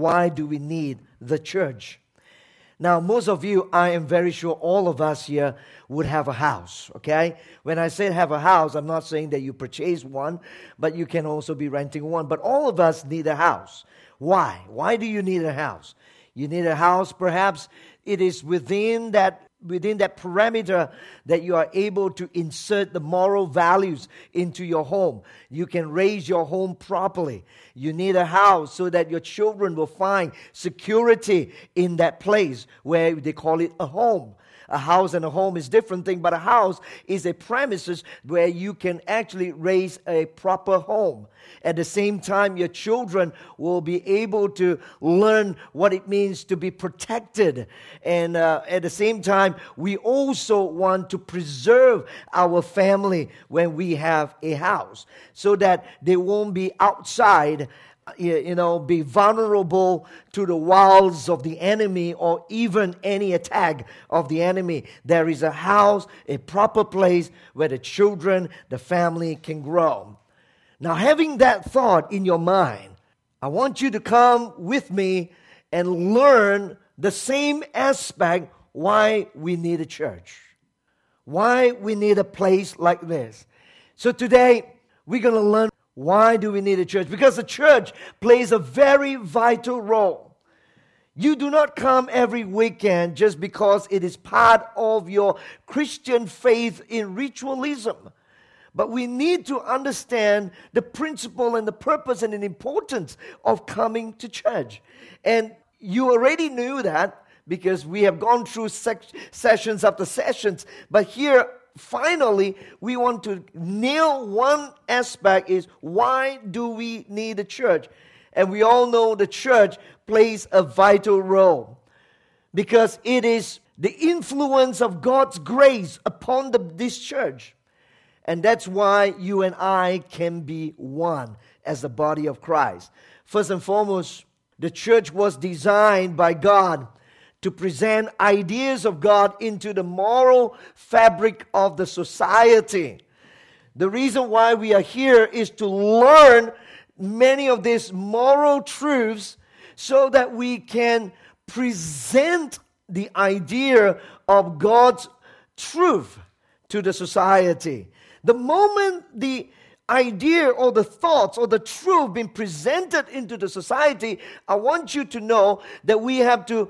Why do we need the church? Now, most of you, I am very sure all of us here would have a house, okay? When I say have a house, I'm not saying that you purchase one, but you can also be renting one. But all of us need a house. Why? Why do you need a house? You need a house, perhaps it is within that parameter that you are able to insert the moral values into your home. You can raise your home properly. You need a house so that your children will find security in that place where they call it a home. A house and a home is different thing, but a house is a premises where you can actually raise a proper home. At the same time, your children will be able to learn what it means to be protected. And at the same time, we also want to preserve our family when we have a house so that they won't be outside, be vulnerable to the wiles of the enemy or even any attack of the enemy. There is a house, a proper place where the children, the family can grow. Now, having that thought in your mind, I want you to come with me and learn the same aspect why we need a church, why we need a place like this. So today, we're going to learn why do we need a church? Because the church plays a very vital role. You do not come every weekend just because it is part of your Christian faith in ritualism. But we need to understand the principle and the purpose and the importance of coming to church. And you already knew that because we have gone through sessions after sessions. But here, finally, we want to nail one aspect is why do we need a church? And we all know the church plays a vital role because it is the influence of God's grace upon this church. And that's why you and I can be one as the body of Christ. First and foremost, the church was designed by God to present ideas of God into the moral fabric of the society. The reason why we are here is to learn many of these moral truths so that we can present the idea of God's truth to the society. The moment the idea or the thoughts or the truth being presented into the society, I want you to know that we have to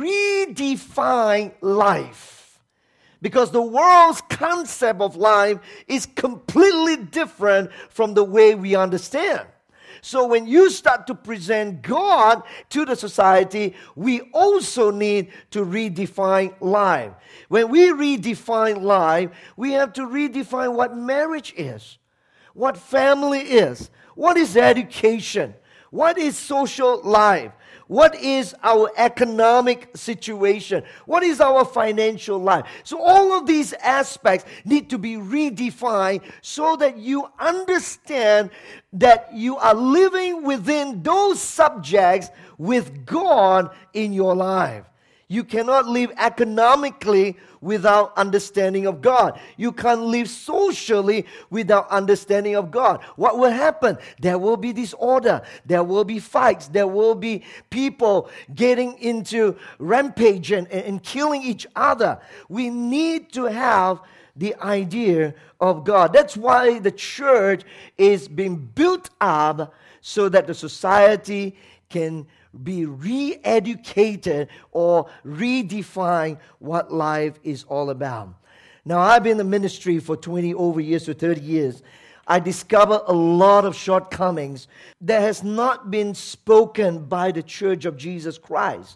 redefine life. Because the world's concept of life is completely different from the way we understand. So when you start to present God to the society, we also need to redefine life. When we redefine life, we have to redefine what marriage is, what family is, what is education, what is social life, what is our economic situation, what is our financial life. So all of these aspects need to be redefined so that you understand that you are living within those subjects with God in your life. You cannot live economically without understanding of God. You can't live socially without understanding of God. What will happen? There will be disorder. There will be fights. There will be people getting into rampage and killing each other. We need to have the idea of God. That's why the church is being built up so that the society can be re-educated or redefine what life is all about. Now, I've been in the ministry for 20 over years to 30 years. I discovered a lot of shortcomings that has not been spoken by the Church of Jesus Christ.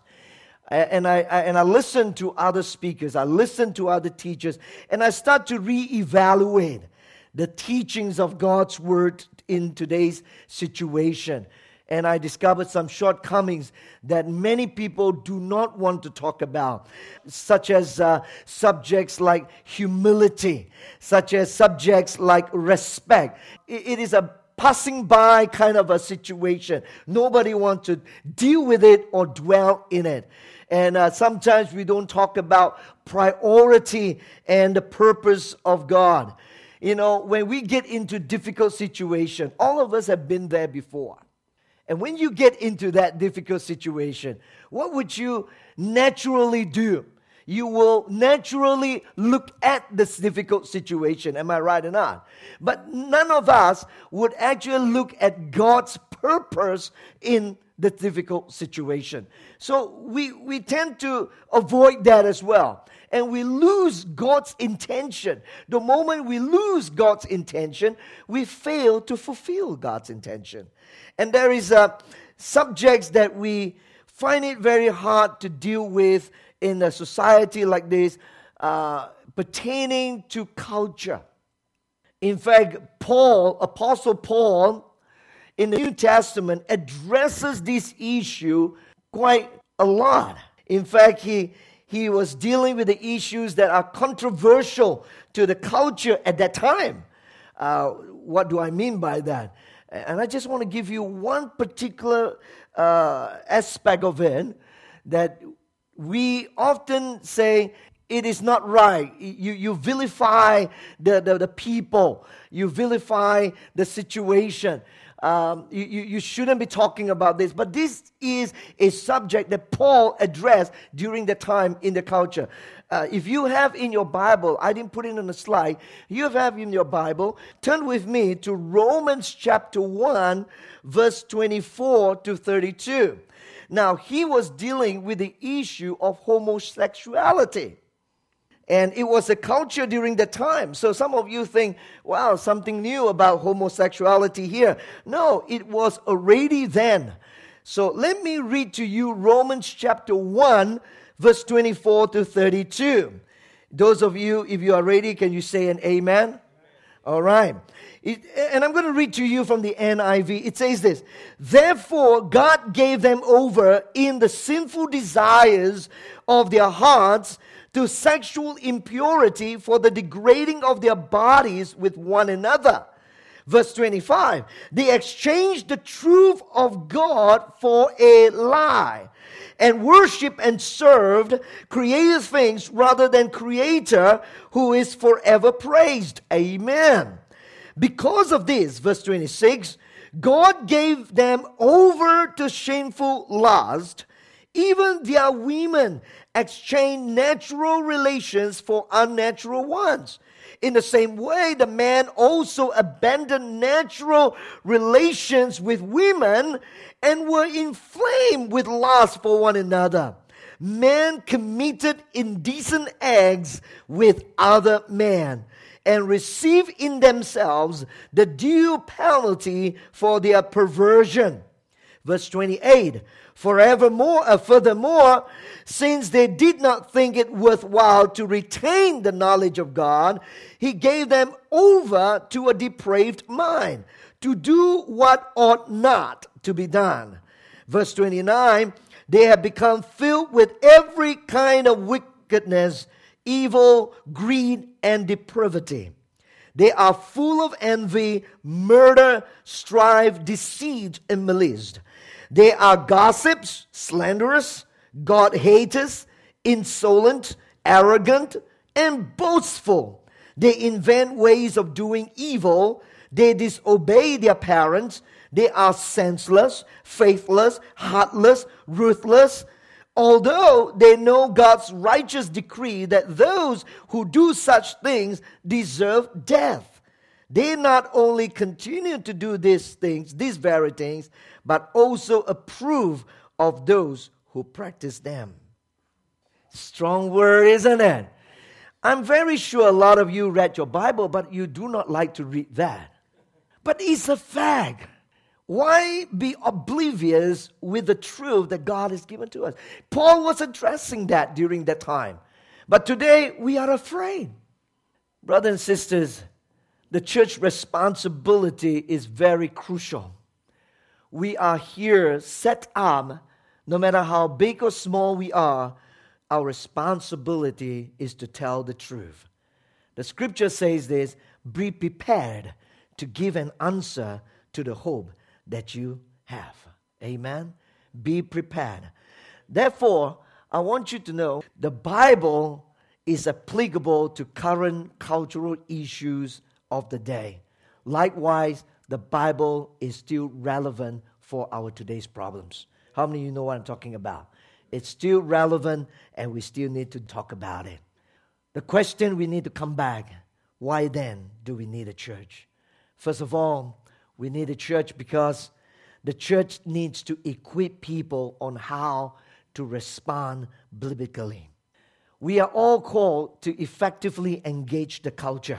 And I listen to other speakers, I listen to other teachers, and I start to re-evaluate the teachings of God's Word in today's situation. And I discovered some shortcomings that many people do not want to talk about, such as subjects like humility, such as subjects like respect. It is a passing by kind of a situation. Nobody wants to deal with it or dwell in it. And sometimes we don't talk about priority and the purpose of God. You know, when we get into difficult situations, all of us have been there before. And when you get into that difficult situation, what would you naturally do? You will naturally look at this difficult situation. Am I right or not? But none of us would actually look at God's purpose in the difficult situation. So we tend to avoid that as well. And we lose God's intention. The moment we lose God's intention, we fail to fulfill God's intention. And there is subjects that we find it very hard to deal with in a society like this, pertaining to culture. In fact, Apostle Paul, in the New Testament, addresses this issue quite a lot. In fact, he was dealing with the issues that are controversial to the culture at that time. What do I mean by that? And I just want to give you one particular aspect of it that we often say it is not right. You vilify the people. You vilify the situation. You shouldn't be talking about this. But this is a subject that Paul addressed during the time in the culture. If you have in your Bible, I didn't put it on the slide, you have in your Bible, turn with me to Romans chapter 1, verse 24 to 32. Now, he was dealing with the issue of homosexuality. And it was a culture during the time. So some of you think, wow, something new about homosexuality here. No, it was already then. So let me read to you Romans chapter 1, verse 24 to 32. Those of you, if you are ready, can you say an amen? All right. And I'm going to read to you from the NIV. It says this: Therefore, God gave them over in the sinful desires of their hearts to sexual impurity for the degrading of their bodies with one another. Verse 25, they exchanged the truth of God for a lie and worship and served created things rather than Creator, who is forever praised. Amen. Because of this, verse 26, God gave them over to shameful lust. Even their women exchanged natural relations for unnatural ones. In the same way, the man also abandoned natural relations with women and were inflamed with lust for one another. Men committed indecent acts with other men and received in themselves the due penalty for their perversion. Verse 28, Furthermore, since they did not think it worthwhile to retain the knowledge of God, he gave them over to a depraved mind, to do what ought not to be done. Verse 29, they have become filled with every kind of wickedness, evil, greed, and depravity. They are full of envy, murder, strife, deceit, and malice. They are gossips, slanderous, God-haters, insolent, arrogant, and boastful. They invent ways of doing evil. They disobey their parents. They are senseless, faithless, heartless, ruthless. Although they know God's righteous decree that those who do such things deserve death, they not only continue to do these very things, but also approve of those who practice them. Strong word, isn't it? I'm very sure a lot of you read your Bible, but you do not like to read that. But it's a fact. Why be oblivious with the truth that God has given to us? Paul was addressing that during that time. But today, we are afraid. Brothers and sisters, the church responsibility is very crucial. We are here set up, no matter how big or small we are, our responsibility is to tell the truth. The scripture says this: be prepared to give an answer to the hope that you have. Amen? Be prepared. Therefore, I want you to know the Bible is applicable to current cultural issues of the day. Likewise, the Bible is still relevant for our today's problems. How many of you know what I'm talking about? It's still relevant, and we still need to talk about it. The question we need to come back, why then do we need a church? First of all, we need a church because the church needs to equip people on how to respond biblically. We are all called to effectively engage the culture.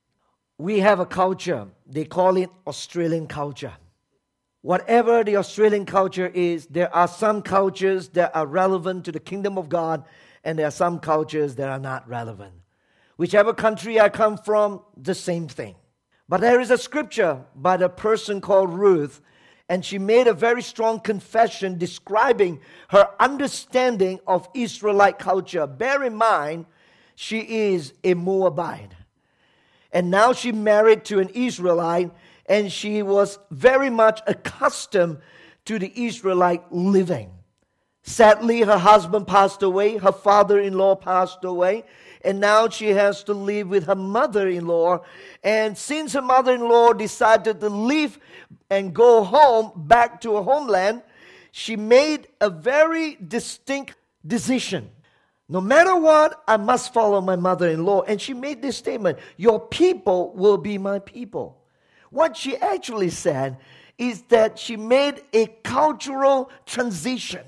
We have a culture, they call it Australian culture. Whatever the Australian culture is, there are some cultures that are relevant to the kingdom of God, and there are some cultures that are not relevant. Whichever country I come from, the same thing. But there is a scripture by the person called Ruth, and she made a very strong confession describing her understanding of Israelite culture. Bear in mind, she is a Moabite. And now she married to an Israelite, and she was very much accustomed to the Israelite living. Sadly, her husband passed away, her father-in-law passed away, and now she has to live with her mother-in-law. And since her mother-in-law decided to leave and go home, back to her homeland, she made a very distinct decision. No matter what, I must follow my mother-in-law. And she made this statement, your people will be my people. What she actually said is that she made a cultural transition.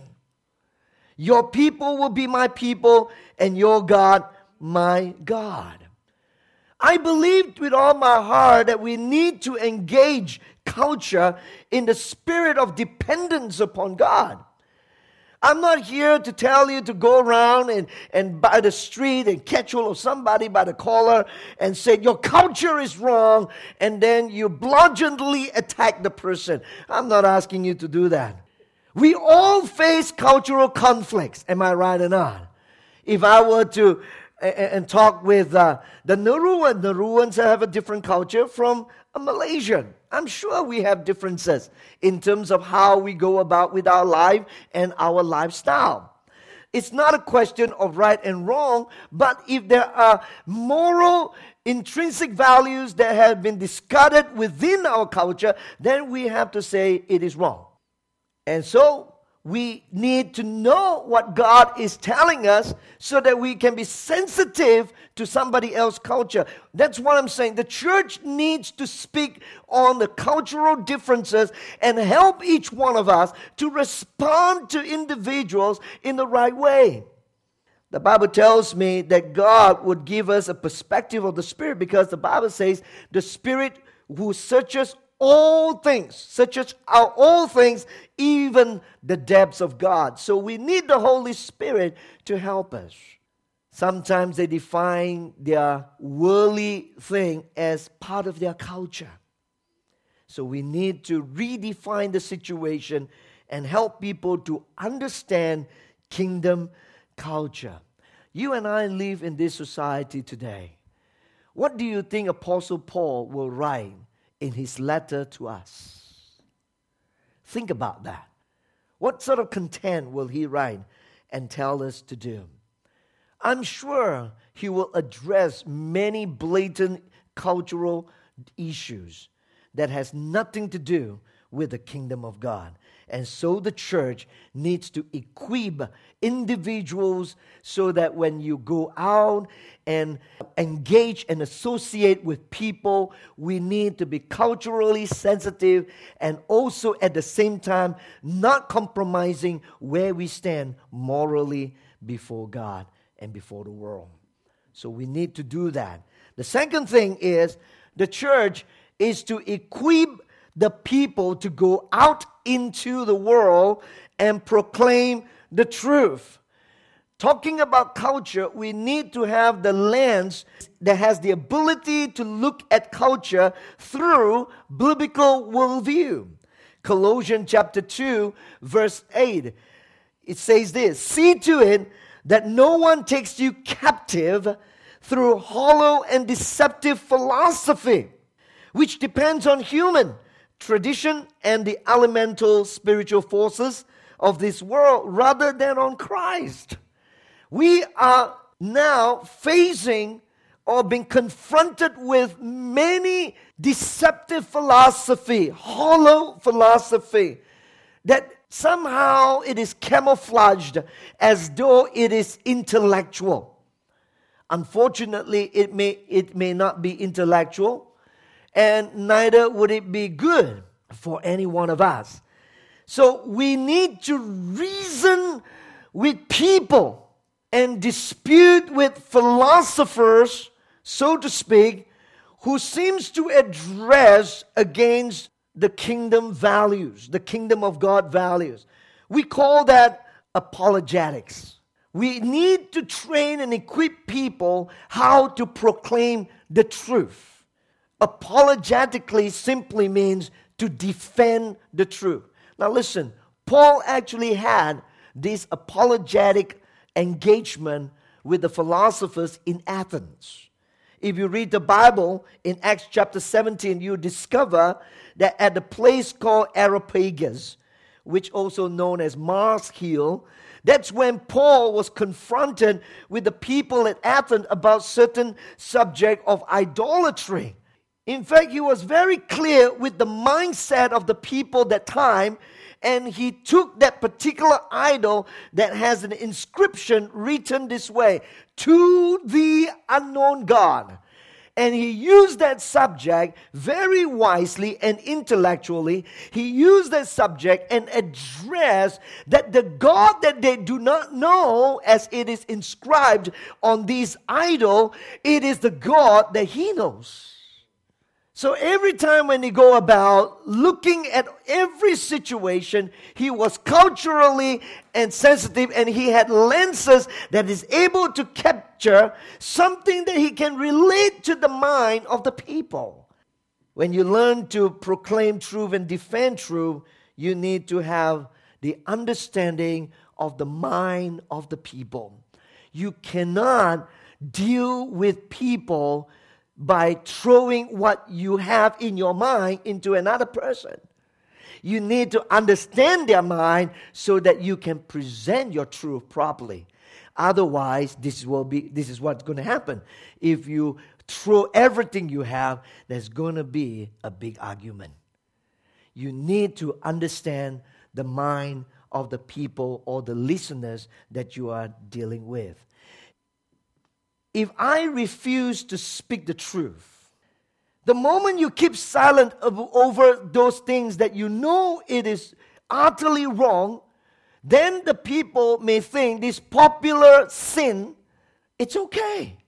Your people will be my people, and your God, my God. I believe with all my heart that we need to engage culture in the spirit of dependence upon God. I'm not here to tell you to go around and by the street and catch hold of somebody by the collar and say, your culture is wrong, and then you bludgeoningly attack the person. I'm not asking you to do that. We all face cultural conflicts, am I right or not? If I were to and talk with the Nauruans have a different culture from a Malaysian. I'm sure we have differences in terms of how we go about with our life and our lifestyle. It's not a question of right and wrong, but if there are moral, intrinsic values that have been discarded within our culture, then we have to say it is wrong. And so we need to know what God is telling us so that we can be sensitive to somebody else's culture. That's what I'm saying. The church needs to speak on the cultural differences and help each one of us to respond to individuals in the right way. The Bible tells me that God would give us a perspective of the Spirit, because the Bible says the Spirit who searches all things, even the depths of God. So we need the Holy Spirit to help us. Sometimes they define their worldly thing as part of their culture. So we need to redefine the situation and help people to understand kingdom culture. You and I live in this society today. What do you think Apostle Paul will write in his letter to us? Think about that. What sort of content will he write and tell us to do? I'm sure he will address many blatant cultural issues that has nothing to do with the kingdom of God. And so the church needs to equip individuals so that when you go out and engage and associate with people, we need to be culturally sensitive and also at the same time not compromising where we stand morally before God and before the world. So we need to do that. The second thing is the church is to equip the people to go out into the world and proclaim the truth. Talking about culture, we need to have the lens that has the ability to look at culture through biblical worldview. Colossians chapter 2, verse 8, it says this, "See to it that no one takes you captive through hollow and deceptive philosophy, which depends on human tradition and the elemental spiritual forces of this world rather than on Christ." We are now facing or being confronted with many deceptive philosophy, hollow philosophy. that somehow it is camouflaged as though it is intellectual. Unfortunately, it may not be intellectual, and neither would it be good for any one of us. So we need to reason with people and dispute with philosophers, so to speak, who seems to address against the kingdom values, the kingdom of God values. We call that apologetics. We need to train and equip people how to proclaim the truth. Apologetically simply means to defend the truth. Now listen, Paul actually had this apologetic engagement with the philosophers in Athens. If you read the Bible in Acts chapter 17, you discover that at the place called Areopagus, which also known as Mars Hill, that's when Paul was confronted with the people at Athens about certain subject of idolatry. In fact, he was very clear with the mindset of the people that time, and he took that particular idol that has an inscription written this way, "To the unknown God." And he used that subject very wisely and intellectually. He used that subject and addressed that the God that they do not know, as it is inscribed on this idol, it is the God that he knows. So every time when he go about looking at every situation, he was culturally and sensitive, and he had lenses that is able to capture something that he can relate to the mind of the people. When you learn to proclaim truth and defend truth, you need to have the understanding of the mind of the people. You cannot deal with people by throwing what you have in your mind into another person. You need to understand their mind so that you can present your truth properly. Otherwise, this is what's going to happen. If you throw everything you have, there's going to be a big argument. You need to understand the mind of the people or the listeners that you are dealing with. If I refuse to speak the truth, the moment you keep silent over those things that you know it is utterly wrong, then the people may think this popular sin, it's okay.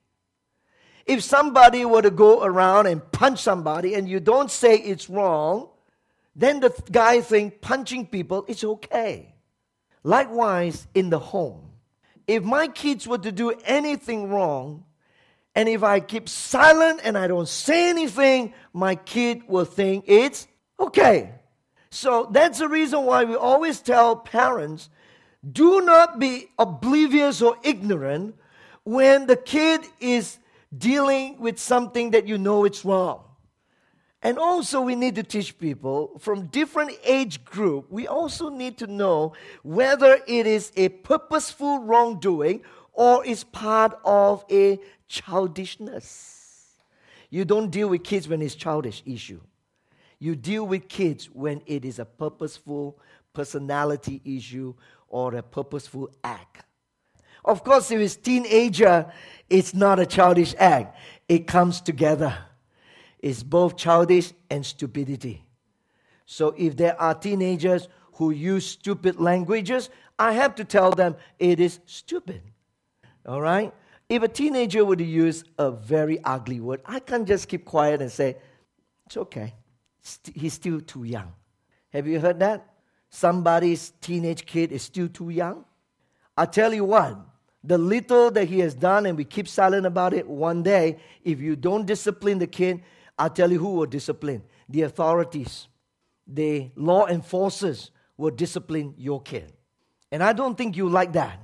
If somebody were to go around and punch somebody and you don't say it's wrong, then the guy thinks punching people is okay. Likewise, in the home. If my kids were to do anything wrong, and if I keep silent and I don't say anything, my kid will think it's okay. So that's the reason why we always tell parents, do not be oblivious or ignorant when the kid is dealing with something that you know it's wrong. And also we need to teach people from different age group, we also need to know whether it is a purposeful wrongdoing or is part of a childishness. You don't deal with kids when it's childish issue. You deal with kids when it is a purposeful personality issue or a purposeful act. Of course, if it's teenager, it's not a childish act. It comes together. It's both childish and stupidity. So if there are teenagers who use stupid languages, I have to tell them it is stupid. All right? If a teenager were to use a very ugly word, I can't just keep quiet and say, it's okay. He's still too young. Have you heard that? Somebody's teenage kid is still too young? I tell you what, the little that he has done and we keep silent about it, one day, if you don't discipline the kid, I'll tell you who will discipline. The authorities, the law enforcers will discipline your kid. And I don't think you like that.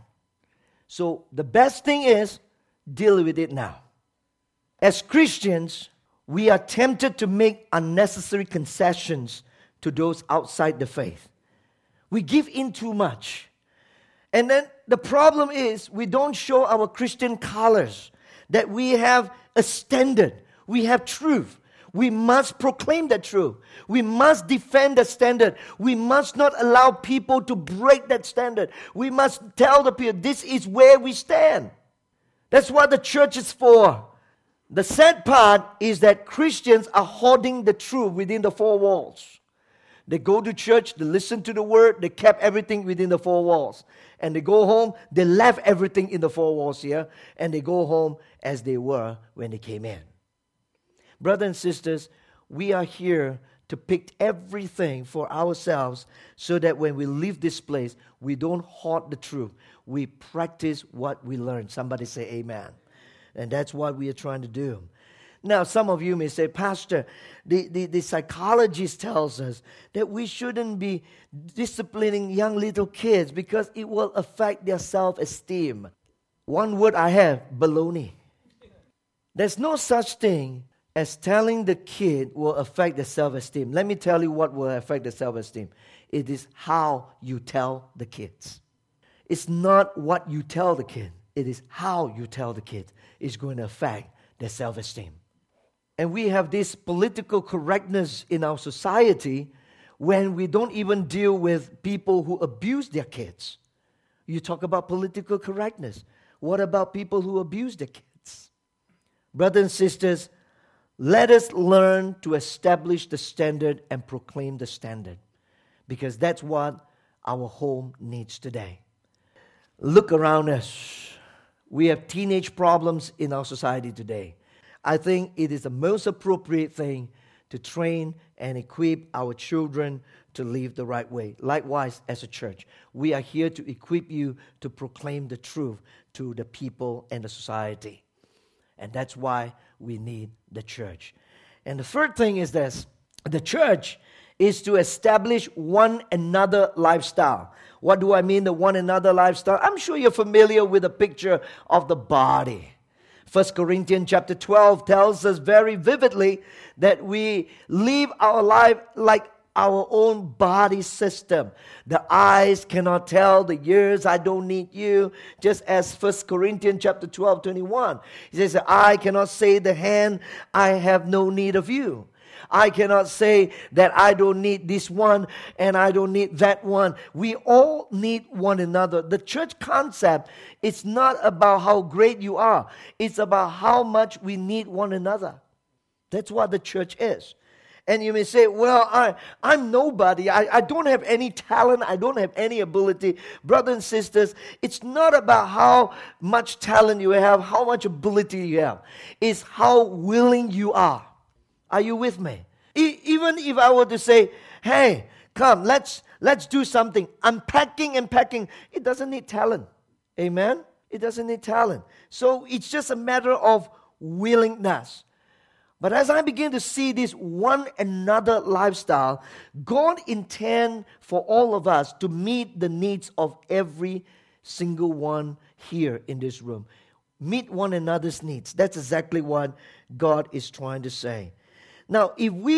So the best thing is, deal with it now. As Christians, we are tempted to make unnecessary concessions to those outside the faith. We give in too much. And then the problem is we don't show our Christian colors, that we have a standard, we have truth. We must proclaim the truth. We must defend the standard. We must not allow people to break that standard. We must tell the people, this is where we stand. That's what the church is for. The sad part is that Christians are hoarding the truth within the four walls. They go to church, they listen to the word, they kept everything within the four walls. And they go home, they left everything in the four walls here, and they go home as they were when they came in. Brothers and sisters, we are here to pick everything for ourselves so that when we leave this place, we don't hoard the truth. We practice what we learn. Somebody say amen. And that's what we are trying to do. Now, some of you may say, Pastor, the psychologist tells us that we shouldn't be disciplining young little kids because it will affect their self-esteem. One word I have, baloney. There's no such thing as telling the kid will affect the self-esteem. Let me tell you what will affect the self-esteem. It is how you tell the kids. It's not what you tell the kid. It is how you tell the kid is going to affect their self-esteem. And we have this political correctness in our society when we don't even deal with people who abuse their kids. You talk about political correctness. What about people who abuse their kids? Brothers and sisters, let us learn to establish the standard and proclaim the standard, because that's what our home needs today. Look around us. We have teenage problems in our society today. I think it is the most appropriate thing to train and equip our children to live the right way. Likewise, as a church, we are here to equip you to proclaim the truth to the people and the society. And that's why we need the church. And the third thing is this. The church is to establish one another lifestyle. What do I mean, the one another lifestyle? I'm sure you're familiar with a picture of the body. 1 Corinthians chapter 12 tells us very vividly that we live our life like our own body system. The eyes cannot tell the ears, I don't need you. Just as 1 Corinthians chapter 12, 21. He says, the eye cannot say the hand, I have no need of you. I cannot say that I don't need this one and I don't need that one. We all need one another. The church concept is not about how great you are. It's about how much we need one another. That's what the church is. And you may say, well, I'm nobody. I don't have any talent. I don't have any ability. Brothers and sisters, it's not about how much talent you have, how much ability you have. It's how willing you are. Are you with me? Even if I were to say, hey, come, let's do something. Unpacking and packing, it doesn't need talent. Amen? It doesn't need talent. So it's just a matter of willingness. But as I begin to see this one another lifestyle, God intends for all of us to meet the needs of every single one here in this room. Meet one another's needs. That's exactly what God is trying to say. Now, if we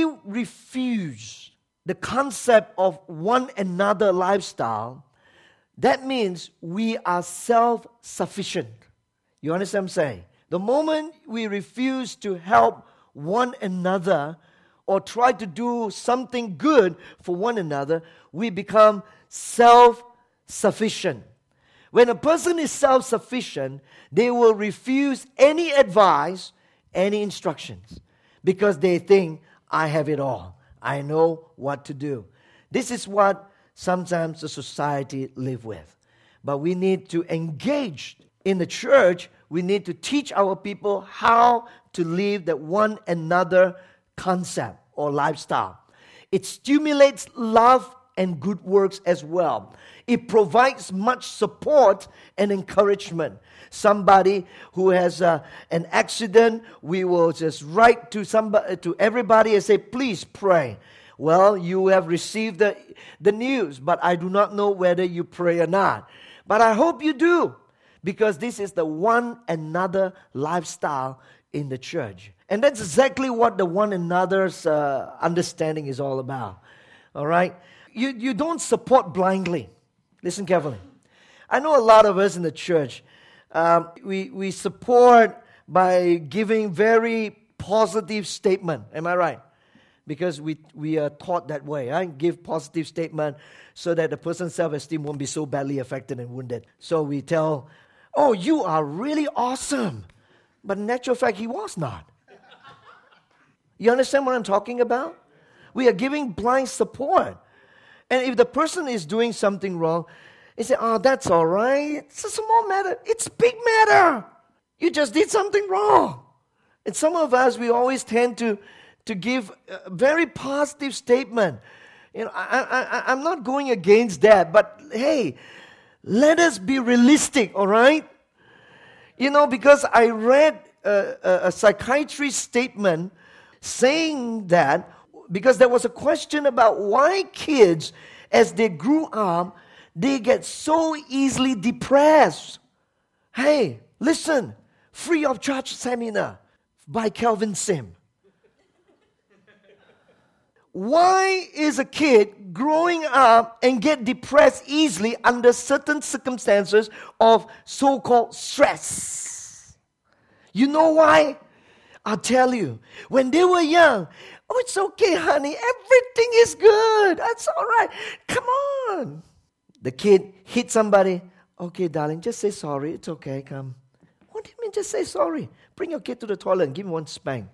refuse the concept of one another lifestyle, that means we are self-sufficient. You understand what I'm saying? The moment we refuse to help one another or try to do something good for one another, we become self-sufficient. When a person is self-sufficient, they will refuse any advice, any instructions, because they think, I have it all. I know what to do. This is what sometimes the society live with. But we need to engage in the church. We need to teach our people how to live that one another concept or lifestyle. It stimulates love and good works as well. It provides much support and encouragement. Somebody who has an accident, we will just write to everybody and say, please pray. Well, you have received the news, but I do not know whether you pray or not. But I hope you do, because this is the one another lifestyle in the church. And that's exactly what the one another's understanding is all about. All right? You don't support blindly. Listen carefully. I know a lot of us in the church, we support by giving very positive statement. Am I right? Because we are taught that way. I give positive statement so that the person's self-esteem won't be so badly affected and wounded. So we tell, oh, you are really awesome. But in actual fact, he was not. You understand what I'm talking about? We are giving blind support. And if the person is doing something wrong, they say, oh, that's all right. It's a small matter. It's a big matter. You just did something wrong. And some of us, we always tend to give a very positive statement. You know, I'm not going against that, but hey, let us be realistic, all right? You know, because I read a psychiatrist statement saying that, because there was a question about why kids, as they grew up, they get so easily depressed. Hey, listen, free of charge seminar by Calvin Sim. Why is a kid growing up and get depressed easily under certain circumstances of so-called stress? You know why? I'll tell you. When they were young, oh, it's okay, honey. Everything is good. That's all right. Come on. The kid hit somebody. Okay, darling, just say sorry. It's okay. Come. What do you mean just say sorry? Bring your kid to the toilet and give him one spank.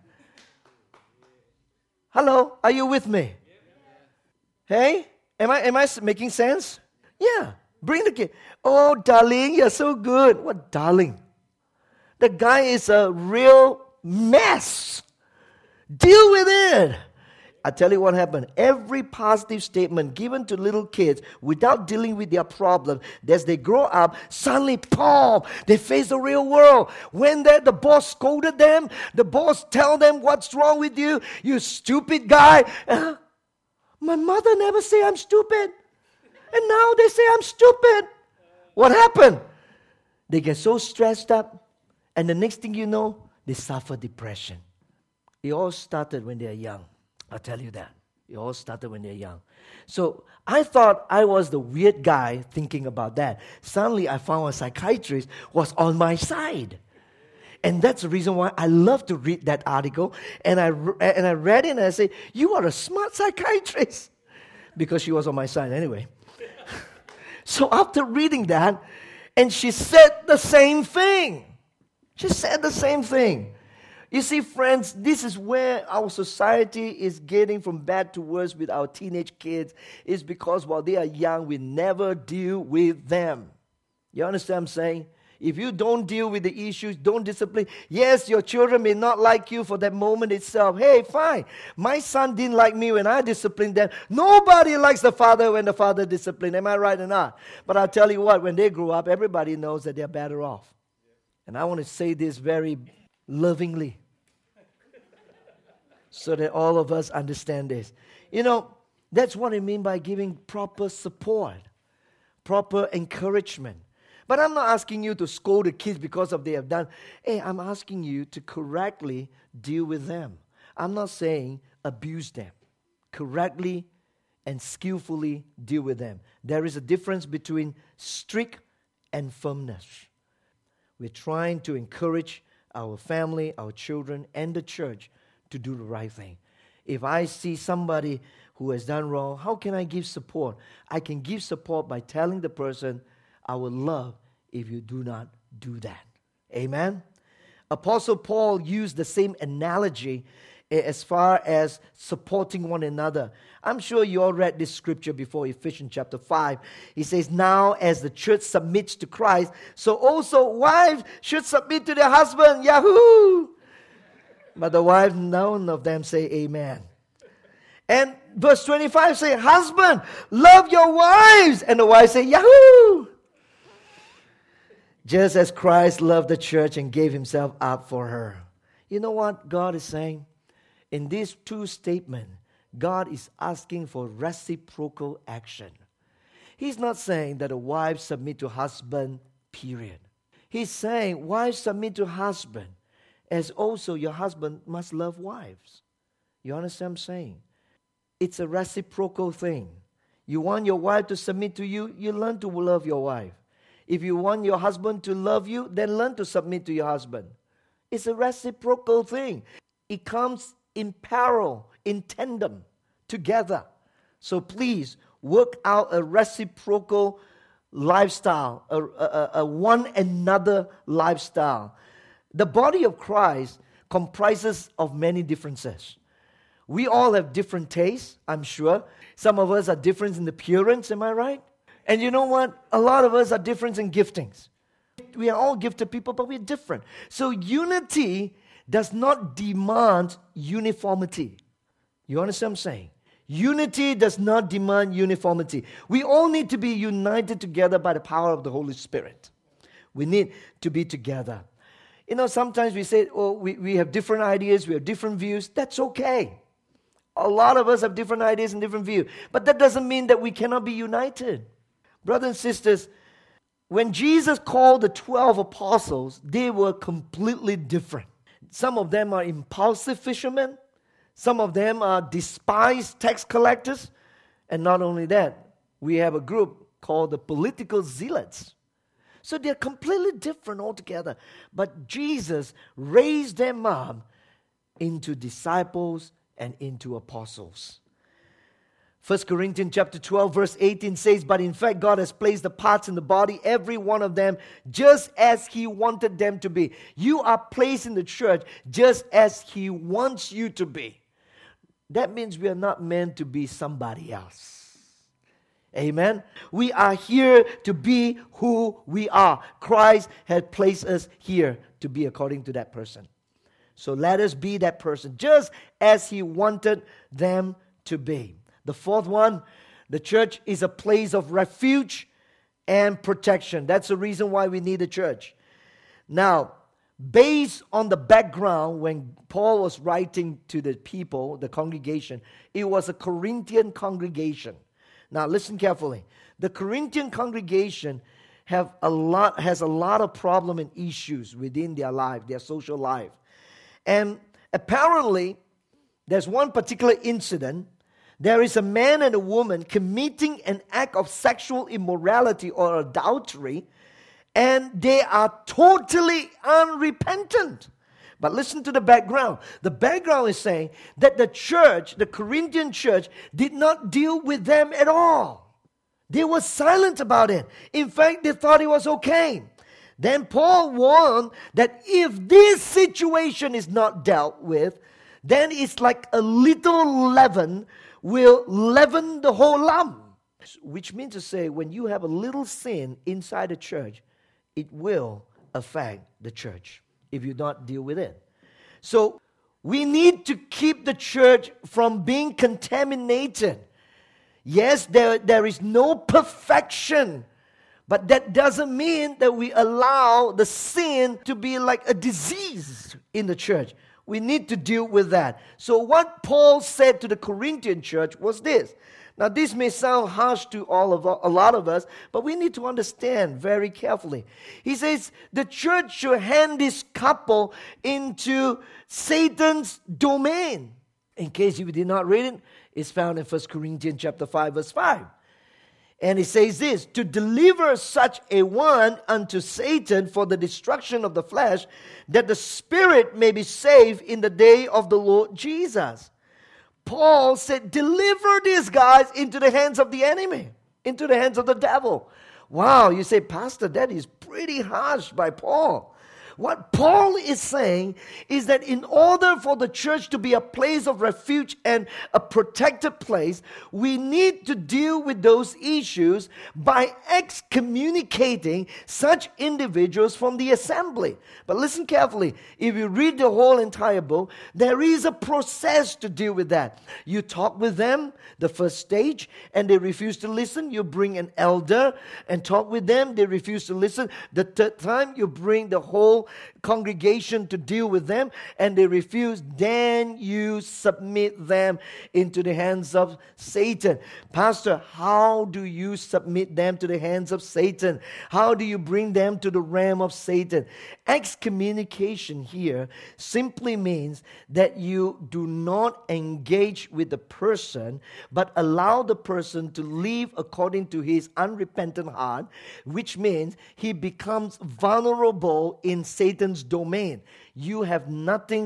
Hello, are you with me? Hey, am I making sense? Yeah, bring the kid. Oh, darling, you're so good. What darling? The guy is a real mess. Deal with it. I tell you what happened. Every positive statement given to little kids without dealing with their problem, as they grow up, suddenly, boom, they face the real world. When the boss scolded them, the boss tell them, what's wrong with you? You stupid guy. My mother never say I'm stupid. And now they say I'm stupid. What happened? They get so stressed up, and the next thing you know, they suffer depression. It all started when they're young. I'll tell you that. It all started when they're young. So I thought I was the weird guy thinking about that. Suddenly I found a psychiatrist was on my side. And that's the reason why I love to read that article. And I read it and I said, you are a smart psychiatrist. Because she was on my side anyway. So after reading that, and she said the same thing. She said the same thing. You see, friends, this is where our society is getting from bad to worse with our teenage kids. Is because while they are young, we never deal with them. You understand what I'm saying? If you don't deal with the issues, don't discipline. Yes, your children may not like you for that moment itself. Hey, fine. My son didn't like me when I disciplined them. Nobody likes the father when the father disciplined. Am I right or not? But I'll tell you what, when they grow up, everybody knows that they're better off. And I want to say this very lovingly, so that all of us understand this. You know, that's what I mean by giving proper support, proper encouragement. But I'm not asking you to scold the kids because of they have done. Hey, I'm asking you to correctly deal with them. I'm not saying abuse them. Correctly and skillfully deal with them. There is a difference between strict and firmness. We're trying to encourage our family, our children, and the church to do the right thing. If I see somebody who has done wrong, how can I give support? I can give support by telling the person, I would love if you do not do that. Amen? Apostle Paul used the same analogy as far as supporting one another. I'm sure you all read this scripture before, Ephesians chapter 5. He says, now as the church submits to Christ, so also wives should submit to their husband. Yahoo! But the wives, none of them say amen. And verse 25 say, husband, love your wives. And the wives say, yahoo! Just as Christ loved the church and gave himself up for her. You know what God is saying? In these two statements, God is asking for reciprocal action. He's not saying that a wife submit to husband, period. He's saying, wives submit to husband, as also your husband must love wives. You understand what I'm saying? It's a reciprocal thing. You want your wife to submit to you, you learn to love your wife. If you want your husband to love you, then learn to submit to your husband. It's a reciprocal thing. it comes in parallel, in tandem, together. So please work out a reciprocal lifestyle, a one another lifestyle. The body of Christ comprises of many differences. We all have different tastes, I'm sure. Some of us are different in appearance, am I right? And you know what? A lot of us are different in giftings. We are all gifted people, but we're different. So unity does not demand uniformity. You understand what I'm saying? Unity does not demand uniformity. We all need to be united together by the power of the Holy Spirit. We need to be together. You know, sometimes we say, oh, we have different ideas, we have different views. That's okay. A lot of us have different ideas and different views. But that doesn't mean that we cannot be united. Brothers and sisters, when Jesus called the 12 apostles, they were completely different. Some of them are impulsive fishermen. Some of them are despised tax collectors. And not only that, we have a group called the political zealots. So they're completely different altogether. But Jesus raised them up into disciples and into apostles. 1 Corinthians chapter 12 verse 18 says, but in fact God has placed the parts in the body, every one of them, just as He wanted them to be. You are placed in the church just as He wants you to be. That means we are not meant to be somebody else. Amen? We are here to be who we are. Christ has placed us here to be according to that person. So let us be that person, just as He wanted them to be. The fourth one, the church is a place of refuge and protection. That's the reason why we need a church. Now, based on the background, when Paul was writing to the people, the congregation, it was a Corinthian congregation. Now, listen carefully. The Corinthian congregation has a lot of problem and issues within their life, their social life. And apparently, there's one particular incident. There is a man and a woman committing an act of sexual immorality or adultery, and they are totally unrepentant. But listen to the background. The background is saying that the church, the Corinthian church, did not deal with them at all. They were silent about it. In fact, they thought it was okay. Then Paul warned that if this situation is not dealt with, then it's like a little leaven will leaven the whole lump. Which means to say, when you have a little sin inside the church, it will affect the church if you don't deal with it. So we need to keep the church from being contaminated. Yes, there is no perfection, but that doesn't mean that we allow the sin to be like a disease in the church. We need to deal with that. So what Paul said to the Corinthian church was this. Now this may sound harsh to a lot of us, but we need to understand very carefully. He says the church should hand this couple into Satan's domain. In case you did not read it, it's found in 1 Corinthians chapter 5 verse 5. And he says this, to deliver such a one unto Satan for the destruction of the flesh, that the spirit may be saved in the day of the Lord Jesus. Paul said, deliver these guys into the hands of the enemy, into the hands of the devil. Wow, you say, Pastor, that is pretty harsh by Paul. What Paul is saying is that in order for the church to be a place of refuge and a protected place, we need to deal with those issues by excommunicating such individuals from the assembly. But listen carefully. If you read the whole entire book, there is a process to deal with that. You talk with them, the first stage, and they refuse to listen. You bring an elder and talk with them. They refuse to listen. The third time, you bring the whole congregation to deal with them, and they refuse. Then you submit them into the hands of Satan. Pastor, how do you submit them to the hands of Satan? How do you bring them to the realm of Satan? Excommunication here simply means that you do not engage with the person, but allow the person to live according to his unrepentant heart, which means he becomes vulnerable in Satan's domain. You have nothing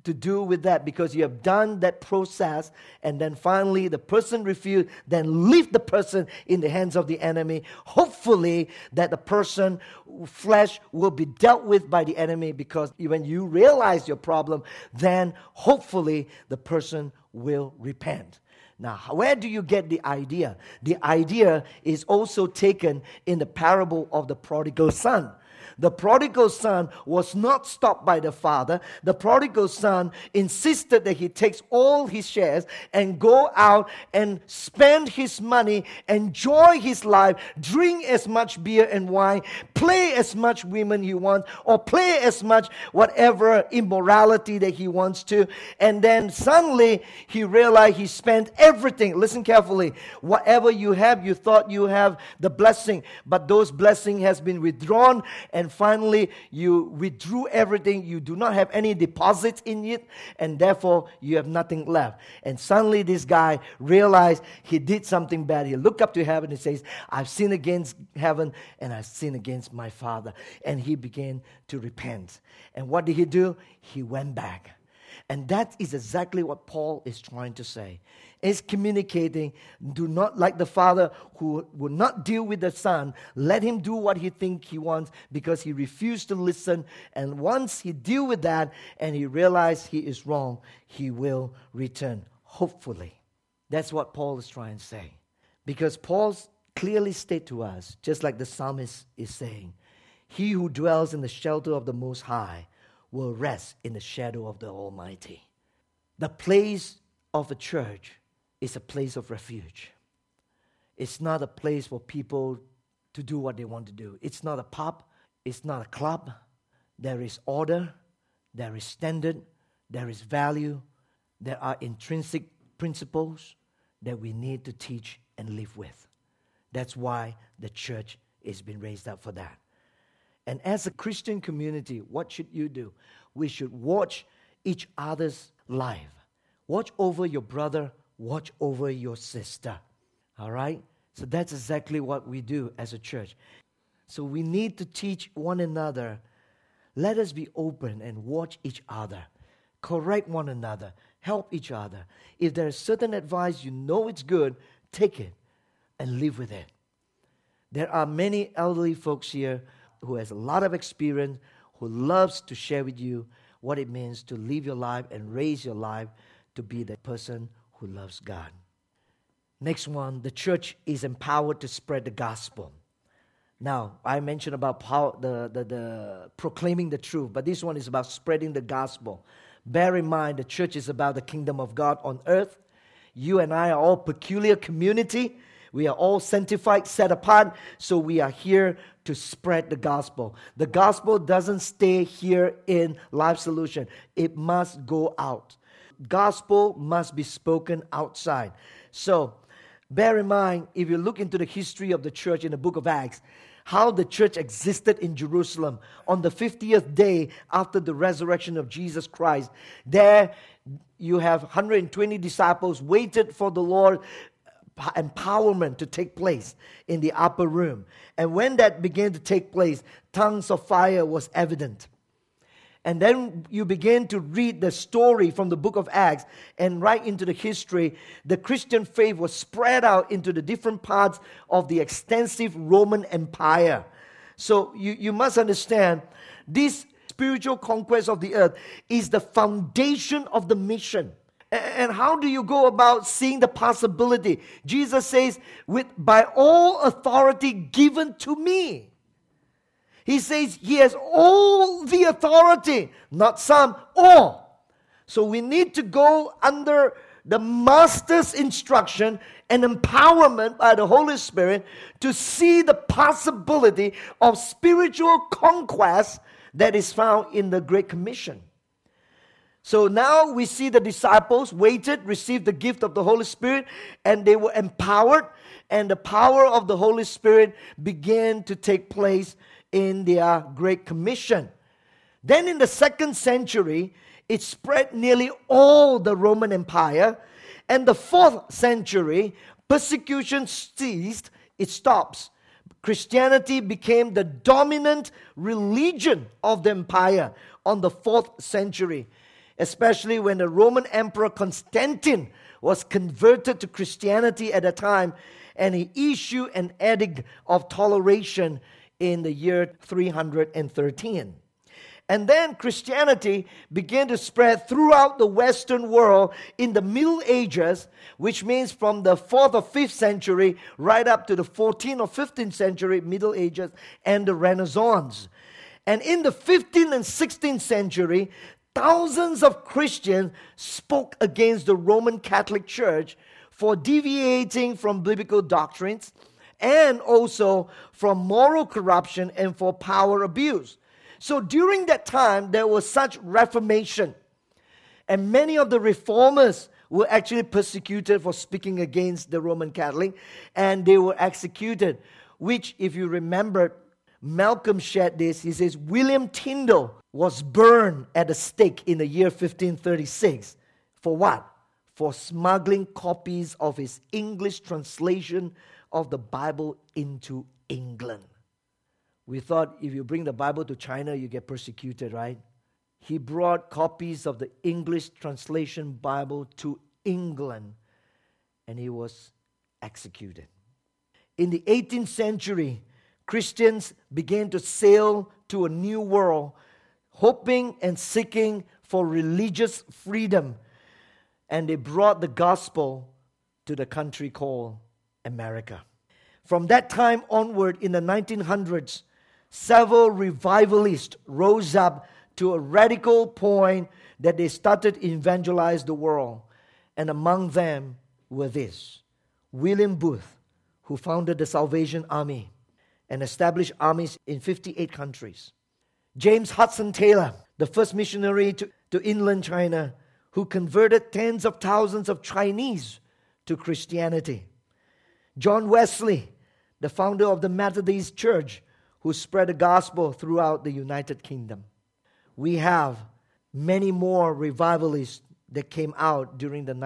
to do with that, because you have done that process, and then finally the person refused, then leave the person in the hands of the enemy. Hopefully that the person, flesh, will be dealt with by the enemy, because when you realize your problem, then hopefully the person will repent. Now, where do you get the idea? The idea is also taken in the parable of the prodigal son. The prodigal son was not stopped by the father. The prodigal son insisted that he takes all his shares and go out and spend his money, enjoy his life, drink as much beer and wine, play as much women he wants, or play as much whatever immorality that he wants to. And then suddenly he realized he spent everything. Listen carefully. Whatever you have, you thought you have the blessing, but those blessing has been withdrawn, and finally you withdrew everything. You do not have any deposits in it, and therefore you have nothing left. And suddenly this guy realized he did something bad. He looked up to heaven and says, I've sinned against heaven and I've sinned against my father. And he began to repent. And what did he do? He went back. And that is exactly what Paul is trying to say. Is communicating, do not, like the father who would not deal with the son, let him do what he thinks he wants, because he refused to listen. And once he deal with that and he realizes he is wrong, he will return, hopefully. That's what Paul is trying to say. Because Paul clearly states to us, just like the psalmist is saying, he who dwells in the shelter of the Most High will rest in the shadow of the Almighty. The place of a church is a place of refuge. It's not a place for people to do what they want to do. It's not a pub. It's not a club. There is order. There is standard. There is value. There are intrinsic principles that we need to teach and live with. That's why the church has been raised up for that. And as a Christian community, what should you do? We should watch each other's life. Watch over your brother. Watch over your sister. All right? So that's exactly what we do as a church. So we need to teach one another. Let us be open and watch each other. Correct one another. Help each other. If there is certain advice you know it's good, take it and live with it. There are many elderly folks here who has a lot of experience, who loves to share with you what it means to live your life and raise your life to be the person who loves God. Next one, the church is empowered to spread the gospel. Now, I mentioned about the proclaiming the truth, but this one is about spreading the gospel. Bear in mind, the church is about the kingdom of God on earth. You and I are all peculiar community. We are all sanctified, set apart, so we are here to spread the gospel. The gospel doesn't stay here in Life Solution. It must go out. Gospel must be spoken outside. So, bear in mind, if you look into the history of the church in the book of Acts, how the church existed in Jerusalem on the 50th day after the resurrection of Jesus Christ. There you have 120 disciples waited for the Lord empowerment to take place in the upper room. And when that began to take place, tongues of fire was evident. And then you begin to read the story from the book of Acts, and right into the history, the Christian faith was spread out into the different parts of the extensive Roman Empire. So you must understand, this spiritual conquest of the earth is the foundation of the mission. And how do you go about seeing the possibility? Jesus says, by all authority given to me. He says he has all the authority, not some, all. So we need to go under the Master's instruction and empowerment by the Holy Spirit to see the possibility of spiritual conquest that is found in the Great Commission. So now we see the disciples waited, received the gift of the Holy Spirit, and they were empowered, and the power of the Holy Spirit began to take place in their Great Commission. Then in the 2nd century, it spread nearly all the Roman Empire. And the 4th century, persecution ceased, it stops. Christianity became the dominant religion of the empire on the 4th century. especially when the Roman Emperor Constantine was converted to Christianity at a time, and he issued an edict of toleration in the year 313. And then Christianity began to spread throughout the Western world in the Middle Ages, which means from the 4th or 5th century right up to the 14th or 15th century Middle Ages and the Renaissance. And in the 15th and 16th century, thousands of Christians spoke against the Roman Catholic Church for deviating from biblical doctrines and also from moral corruption and for power abuse. So during that time, there was such reformation. And many of the reformers were actually persecuted for speaking against the Roman Catholic, and they were executed, which, if you remember, Malcolm shared this. He says, William Tyndale was burned at the stake in the year 1536. For what? For smuggling copies of his English translation of the Bible into England. We thought if you bring the Bible to China, you get persecuted, right? He brought copies of the English translation Bible to England, and he was executed. In the 18th century, Christians began to sail to a new world, hoping and seeking for religious freedom, and they brought the gospel to the country called America. From that time onward, in the 1900s, several revivalists rose up to a radical point that they started to evangelize the world. And among them were this: William Booth, who founded the Salvation Army and established armies in 58 countries. James Hudson Taylor, the first missionary to inland China, who converted tens of thousands of Chinese to Christianity. John Wesley, the founder of the Methodist Church, who spread the gospel throughout the United Kingdom. We have many more revivalists that came out during the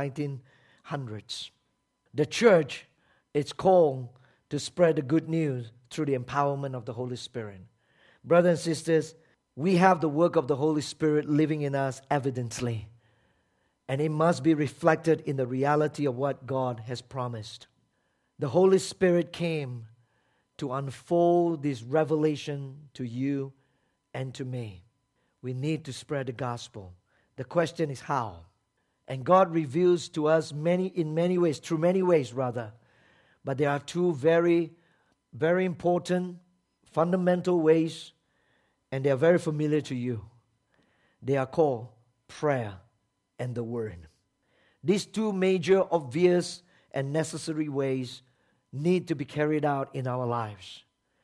1900s. The church is called to spread the good news through the empowerment of the Holy Spirit. Brothers and sisters, we have the work of the Holy Spirit living in us evidently, and it must be reflected in the reality of what God has promised. The Holy Spirit came to unfold this revelation to you and to me. We need to spread the gospel. The question is how. And God reveals to us through many ways. But there are two very, very important, fundamental ways, and they are very familiar to you. They are called prayer and the Word. These two major, obvious, and necessary ways need to be carried out in our lives.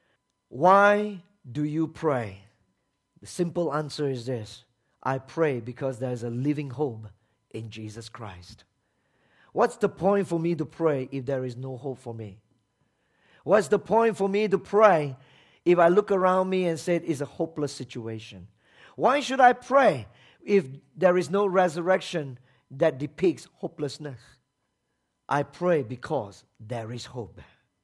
Why do you pray? The simple answer is this: I pray because there is a living hope in Jesus Christ. What's the point for me to pray if there is no hope for me? What's the point for me to pray if I look around me and say it's a hopeless situation? Why should I pray if there is no resurrection that depicts hopelessness? I pray because there is hope.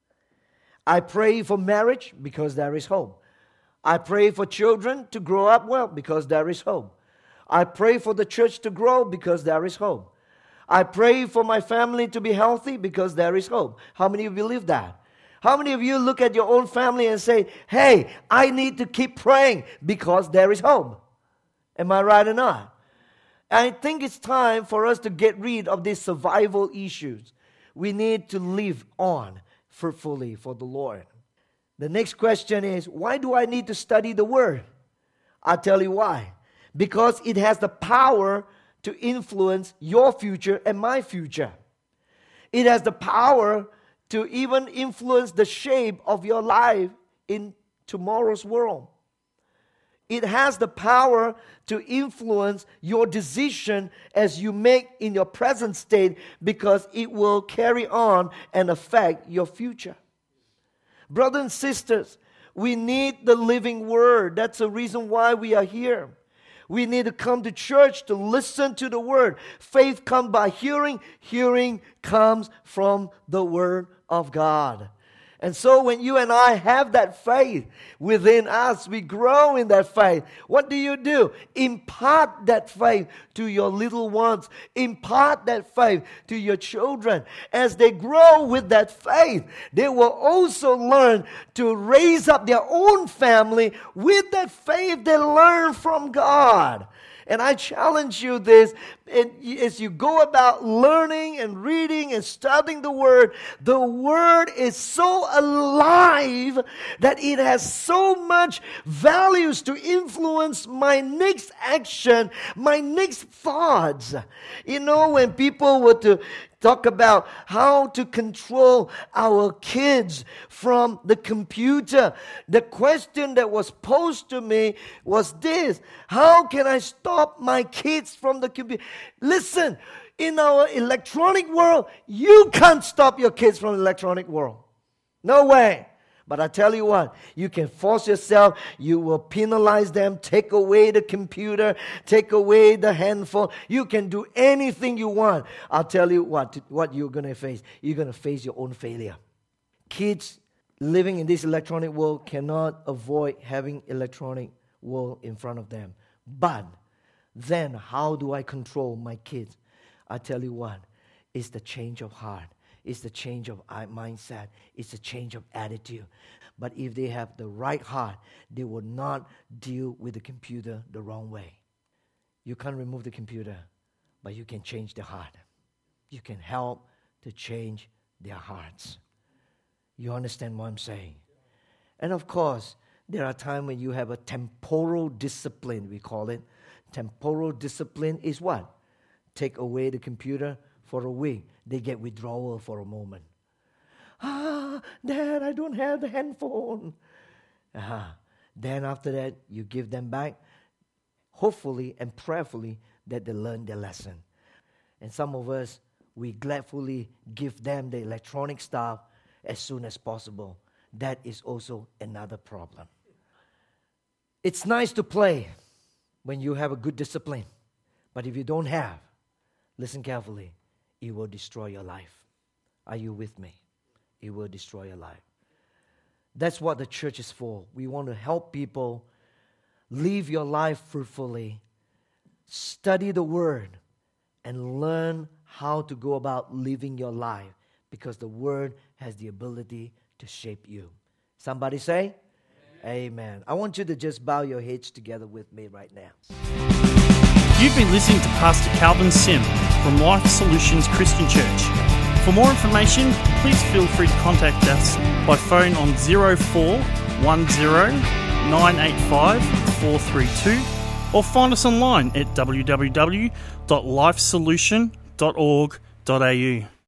I pray for marriage because there is hope. I pray for children to grow up well because there is hope. I pray for the church to grow because there is hope. I pray for my family to be healthy because there is hope. How many of you believe that? How many of you look at your own family and say, hey, I need to keep praying because there is hope? Am I right or not? I think it's time for us to get rid of these survival issues. We need to live on fruitfully for the Lord. The next question is, why do I need to study the Word? I'll tell you why. Because it has the power to influence your future and my future. It has the power to even influence the shape of your life in tomorrow's world. It has the power to influence your decision as you make in your present state, because it will carry on and affect your future. Brothers and sisters, we need the living Word. That's the reason why we are here. We need to come to church to listen to the Word. Faith comes by hearing. Hearing comes from the Word of God. And so when you and I have that faith within us, we grow in that faith. What do? Impart that faith to your little ones. Impart that faith to your children. As they grow with that faith, they will also learn to raise up their own family with that faith they learn from God. And I challenge you this, as you go about learning and reading and studying the Word is so alive that it has so much values to influence my next action, my next thoughts. You know, when people were to talk about how to control our kids from the computer, the question that was posed to me was this: how can I stop my kids from the computer? Listen, in our electronic world, you can't stop your kids from the electronic world. No way. But I tell you what, you can force yourself, you will penalize them, take away the computer, take away the handphone. You can do anything you want. I'll tell you what you're going to face. You're going to face your own failure. Kids living in this electronic world cannot avoid having electronic world in front of them. But then how do I control my kids? I tell you what, it's the change of heart. It's the change of mindset. It's the change of attitude. But if they have the right heart, they will not deal with the computer the wrong way. You can't remove the computer, but you can change the heart. You can help to change their hearts. You understand what I'm saying? And of course, there are times when you have a temporal discipline, we call it. Temporal discipline is what? Take away the computer for a week. They get withdrawal for a moment. Dad, I don't have the handphone. Then after that, you give them back, hopefully and prayerfully that they learn their lesson. And some of us, we gladfully give them the electronic stuff as soon as possible. That is also another problem. It's nice to play when you have a good discipline. But if you don't have, listen carefully, it will destroy your life. Are you with me? It will destroy your life. That's what the church is for. We want to help people live your life fruitfully, study the Word, and learn how to go about living your life, because the Word has the ability to shape you. Somebody say, Amen. I want you to just bow your heads together with me right now. You've been listening to Pastor Calvin Sim from Life Solutions Christian Church. For more information, please feel free to contact us by phone on 0410 985 432 or find us online at www.lifesolution.org.au.